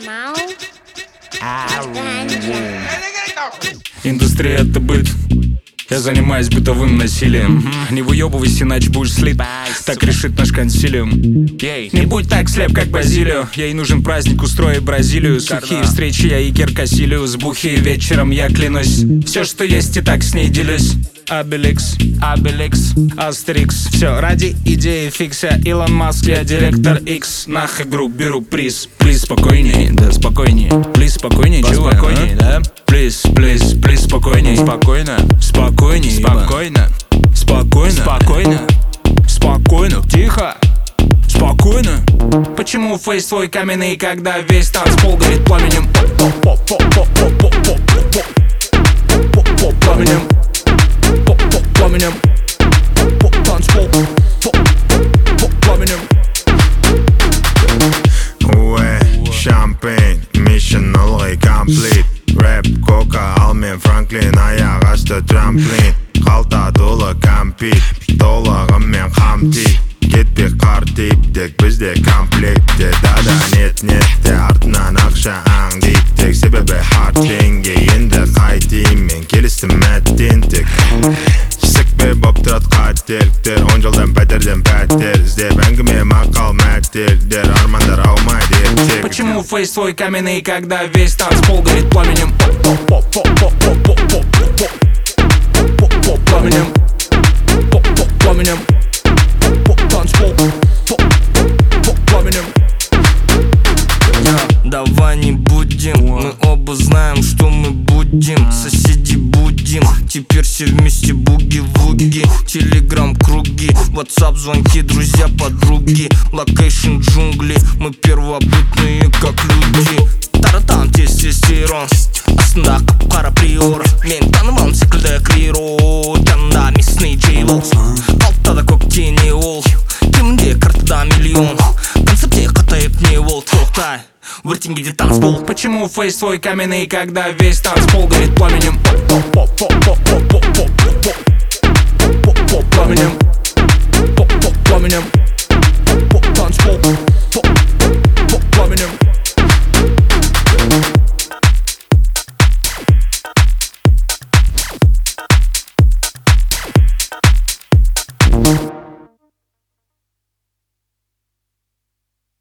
Индустрия — это быт. Я занимаюсь бытовым насилием. Не выебывайся, иначе будешь слит. Так решит наш консилиум. Не будь так слеп, как Базилио. Ей нужен праздник, устрой Бразилию. Сухие встречи, я Игер Кассилиус. Бухие вечером, я клянусь. Все, что есть, и так с ней делюсь. Обеликс, Астерикс. Все ради идеи фикса. Илон Маск, я директор X. Нах игру, беру приз. Плиз, спокойней, да спокойней. Плиз, спокойней, чего? Спокойней, да? Плиз, спокойней. Спокойно, спокойней, спокойно, спокойно, спокойно, спокойно, тихо, спокойно. Почему фейс твой каменный, когда весь танцпол горит пламенем? Пламенем, пламенем, танцпол, пламенем. Уэ, шампейн, mission ылғи комплит. Рэп, кока, ал мен Франклин, аяқ асты трамплин. Қалта толы компит, толығымен қамтит. Кетпек қар типтік, бізде комплектте. Дада нет-нетте, артынан ақша аңдиттік. Себебі хард теңге, енді қайтейін мен келістім әттентік. Сікпе боп тұрат қателіктер, 10 жылдан пәтерден пәтер іздеп. Әңгіме мақал мәтелдер, армандар аумайды ертек. Почему фейс твой каменный, когда весь танцпол горит пламенем? Пламенем, пламенем, танцпол, пламенем. Давай не будем, мы оба знаем, что мы будем. Соседи будем, теперь все вместе буги-вуги. Телеграм круги, ватсап звонки, друзья, подруги. Локейшн джунгли, мы первобытные как люди. Таратан тестостерон, астында қап-қара приор. Мен танымалым секілді криро, жанында местный джейвол. Алтада көктен не ол, кемінде картада миллион. Концертте қатайып не ол, тоқтай, өртенгеде танцпол. Почему фейс твой каменный, когда весь танцпол горит пламенем?